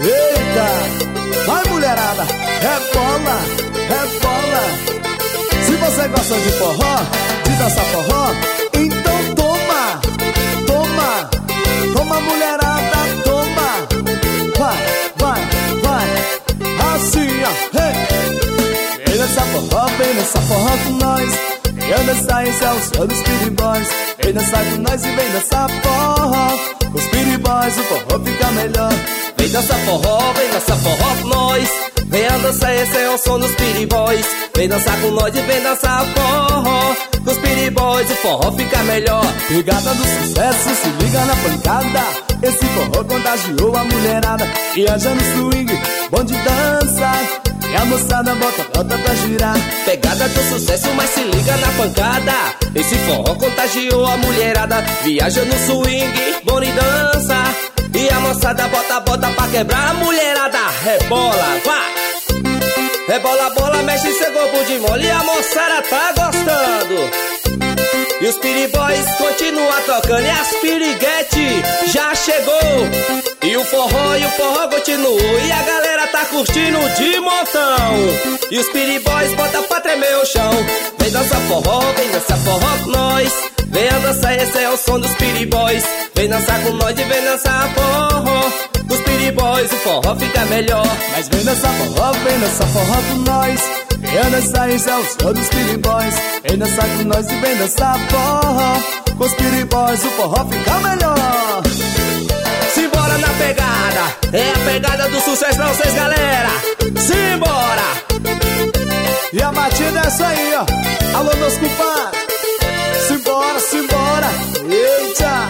Eita, vai mulherada, rebola, rebola. Se você gosta de forró, de dançar forró, então toma, toma, toma mulherada, toma. Vai, vai, vai, assim ó, hey. Vem dançar forró com nós. Vem dançar, esse é o som dos Speedy Boys. Vem dançar com nós e vem dançar forró. Com os Speedy Boys o forró fica melhor. Vem dançar forró com nós. Vem dançar, esse é o som dos Speedy Boys. Vem dançar com nós e vem dançar forró. Com os Speedy Boys o forró fica melhor. Pegada do sucesso, se liga na pancada. Esse forró contagiou a mulherada. Viaja no swing, bom de dança. E a moçada bota pra girar. Pegada do sucesso, mas se liga na pancada. Esse forró contagiou a mulherada. Viaja no swing, bom de dança. E a moçada bota pra quebrar a mulherada. Rebola, vai! Rebola, bola, mexe seu corpo de mole. E a moçada tá gostando. E os Speedy Boys continua tocando. E as piriguete já chegou. E o forró continuou. E a galera tá curtindo de montão. E os Speedy Boys bota pra tremer o chão. Vem dançar forró com nós. Vem dançar, esse é o som dos Speedy Boys. Vem dançar com nós e vem dançar forró. Com os Speedy Boys o forró fica melhor. Mas vem dançar forró com nós. Vem dançar, esse é o som dos Speedy Boys. Vem dançar com nós e vem dançar forró. Com os Speedy Boys o forró fica melhor. Simbora na pegada, é a pegada do sucesso pra vocês, galera. Simbora! E a batida é essa aí, ó. Alô, meus compadres. Simbora, simbora. Eita.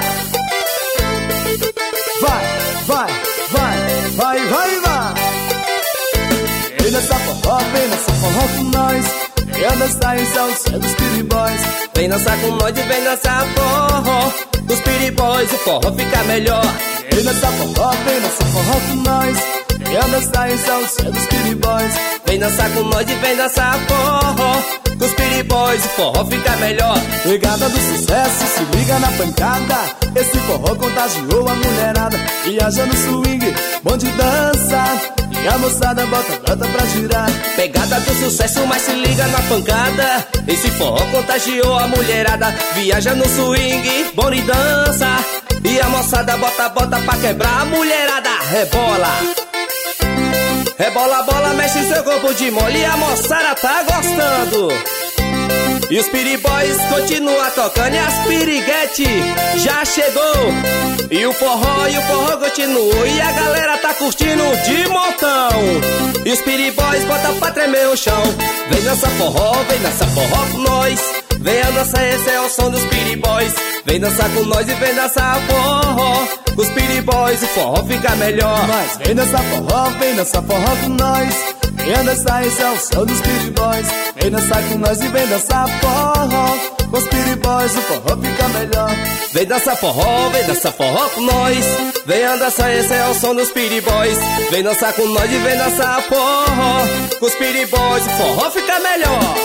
Vai, vai, vai, vai, vai, vai. Vem dançar forró com nós. Vem dançar, esse é o som dos Speedy Boys. Vem dançar com nós e vem dançar forró. Dos Speedy Boys o forró fica melhor. Vem dançar forró com nós. Vem dançar, esse é o som dos Speedy Boys. Vem dançar com nós e vem dançar forró. Com os Speedy Boys o forró fica melhor. Pegada do sucesso, se liga na pancada. Esse forró contagiou a mulherada. Viaja no swing, bom de dança. E a moçada bota pra girar. Pegada do sucesso, mas se liga na pancada. Esse forró contagiou a mulherada. Viaja no swing, bom de dança. E a moçada bota pra quebrar a mulherada. Rebola, rebola, bola, mexe seu corpo de mole. E a moçada tá gostando. E os Speedy Boys continua tocando. E as piriguete já chegou. E o forró continuou. E a galera tá curtindo de montão. E os Speedy Boys bota pra tremer o chão. Vem dançar forró com nós. Vem dançar, esse é o som dos Speedy Boys. Vem dançar com nós e vem dançar forró. Com os Speedy Boys o forró fica melhor. Mas vem dançar forró com nós. Vem dançar, esse é o som dos Speedy Boys. Vem dançar com nós e vem dançar forró. Com os Speedy Boys o forró fica melhor. Vem dançar forró com nós. Vem dançar, esse é o som dos Speedy Boys. Vem dançar com nós e vem dançar forró. Com os Speedy Boys o forró fica melhor.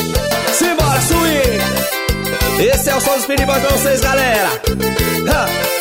Simbora, swing! Esse é o som dos Speedy Boys pra vocês, galera.